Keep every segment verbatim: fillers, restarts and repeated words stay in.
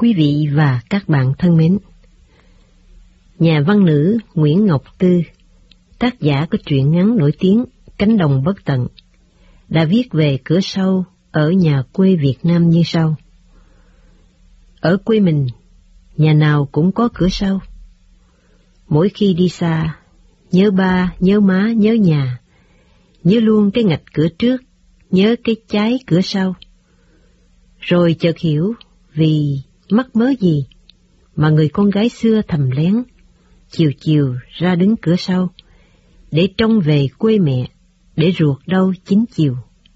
Quý vị và các bạn thân mến, nhà văn nữ Nguyễn Ngọc Tư, tác giả của truyện ngắn nổi tiếng Cánh đồng bất tận, đã viết về cửa sau ở nhà quê Việt Nam như sau. Ở quê mình, nhà nào cũng có cửa sau. Mỗi khi đi xa, nhớ ba, nhớ má, nhớ nhà, nhớ luôn cái ngạch cửa trước, nhớ cái trái cửa sau. Rồi chợt hiểu vì mắc mớ gì mà người con gái xưa thầm lén, chiều chiều ra đứng cửa sau, để trông về quê mẹ, để ruột đau chín chiều.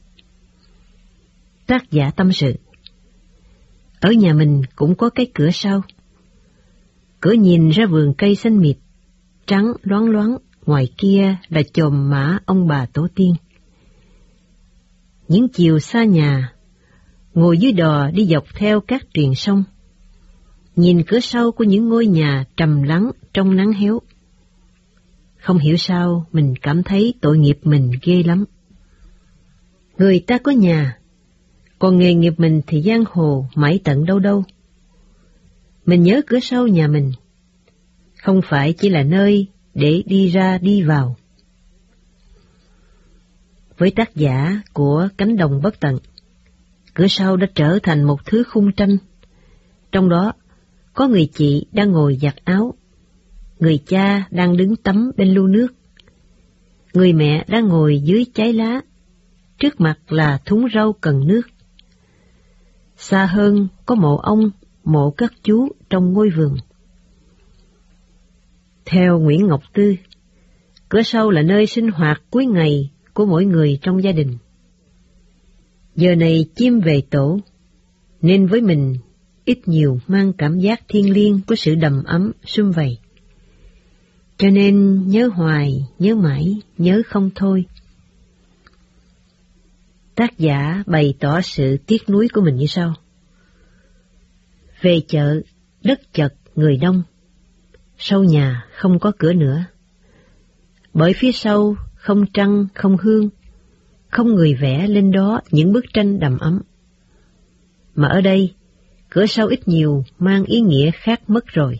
Tác giả tâm sự. Ở nhà mình cũng có cái cửa sau. Cửa nhìn ra vườn cây xanh mịt, trắng loáng loáng, ngoài kia là chòm mã ông bà tổ tiên. Những chiều xa nhà, ngồi dưới đò đi dọc theo các triền sông, nhìn cửa sau của những ngôi nhà trầm lắng trong nắng héo. Không hiểu sao mình cảm thấy tội nghiệp mình ghê lắm. Người ta có nhà, còn nghề nghiệp mình thì giang hồ mãi tận đâu đâu. Mình nhớ cửa sau nhà mình, không phải chỉ là nơi để đi ra đi vào. Với tác giả của Cánh đồng bất tận, cửa sau đã trở thành một thứ khung tranh. Trong đó có người chị đang ngồi giặt áo, người cha đang đứng tắm bên lu nước, người mẹ đang ngồi dưới trái lá, trước mặt là thúng rau cần nước. Xa hơn có mộ ông, mộ các chú trong ngôi vườn. Theo Nguyễn Ngọc Tư, cửa sau là nơi sinh hoạt cuối ngày của mỗi người trong gia đình. Giờ này chim về tổ, nên với mình ít nhiều mang cảm giác thiêng liêng của sự đầm ấm sum vầy. Cho nên nhớ hoài, nhớ mãi, nhớ không thôi. Tác giả bày tỏ sự tiếc nuối của mình như sau. Về chợ, đất chật, người đông. Sau nhà không có cửa nữa. Bởi phía sau không trăng, không hương, không người vẽ lên đó những bức tranh đầm ấm. Mà ở đây, cửa sau ít nhiều mang ý nghĩa khác mất rồi.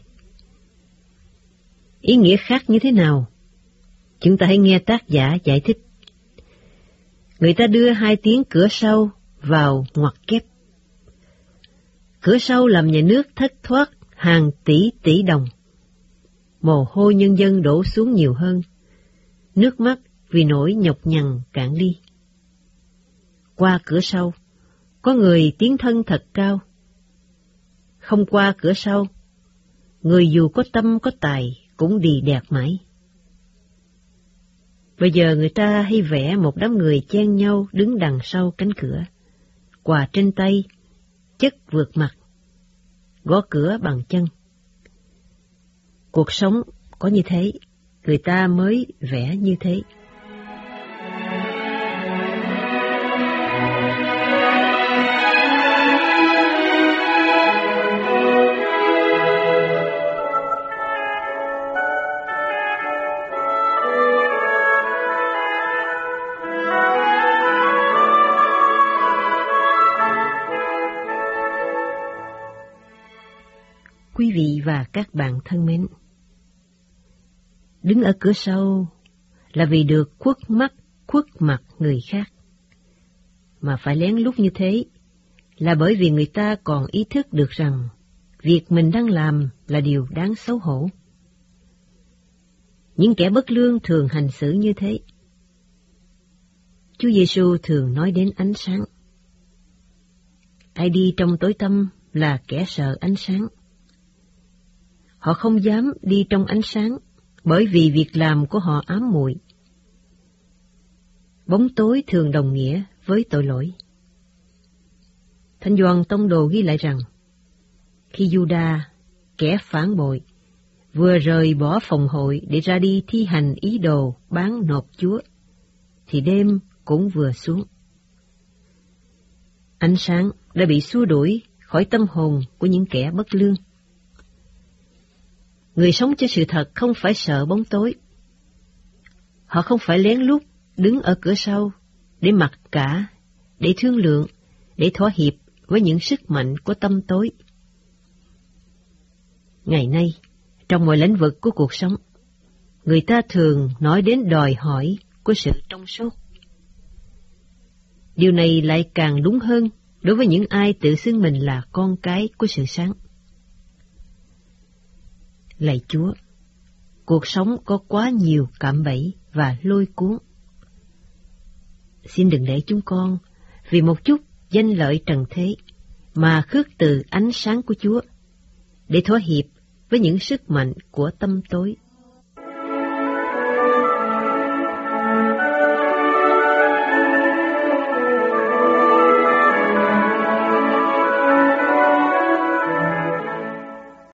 Ý nghĩa khác như thế nào? Chúng ta hãy nghe tác giả giải thích. Người ta đưa hai tiếng cửa sau vào ngoặc kép. Cửa sau làm nhà nước thất thoát hàng tỷ tỷ đồng. Mồ hôi nhân dân đổ xuống nhiều hơn. Nước mắt vì nỗi nhọc nhằn cạn đi. Qua cửa sau, có người tiến thân thật cao. Không qua cửa sau, người dù có tâm có tài cũng đì đẹt mãi. Bây giờ người ta hay vẽ một đám người chen nhau đứng đằng sau cánh cửa, quà trên tay, chất vượt mặt, gõ cửa bằng chân. Cuộc sống có như thế, người ta mới vẽ như thế. Quý vị và các bạn thân mến, đứng ở cửa sau là vì được khuất mắt, khuất mặt người khác. Mà phải lén lút như thế là bởi vì người ta còn ý thức được rằng việc mình đang làm là điều đáng xấu hổ. Những kẻ bất lương thường hành xử như thế. Chúa Giêsu thường nói đến ánh sáng. Ai đi trong tối tăm là kẻ sợ ánh sáng. Họ không dám đi trong ánh sáng, bởi vì việc làm của họ ám muội. Bóng tối thường đồng nghĩa với tội lỗi. Thánh Gioan Tông Đồ ghi lại rằng, khi Giuđa, kẻ phản bội, vừa rời bỏ phòng hội để ra đi thi hành ý đồ bán nộp Chúa, thì đêm cũng vừa xuống. Ánh sáng đã bị xua đuổi khỏi tâm hồn của những kẻ bất lương. Người sống cho sự thật không phải sợ bóng tối. Họ không phải lén lút đứng ở cửa sau để mặc cả, để thương lượng, để thỏa hiệp với những sức mạnh của tâm tối. Ngày nay, trong mọi lĩnh vực của cuộc sống, người ta thường nói đến đòi hỏi của sự trong suốt. Điều này lại càng đúng hơn đối với những ai tự xưng mình là con cái của sự sáng. Lạy Chúa, cuộc sống có quá nhiều cạm bẫy và lôi cuốn. Xin đừng để chúng con vì một chút danh lợi trần thế mà khước từ ánh sáng của Chúa, để thỏa hiệp với những sức mạnh của tâm tối.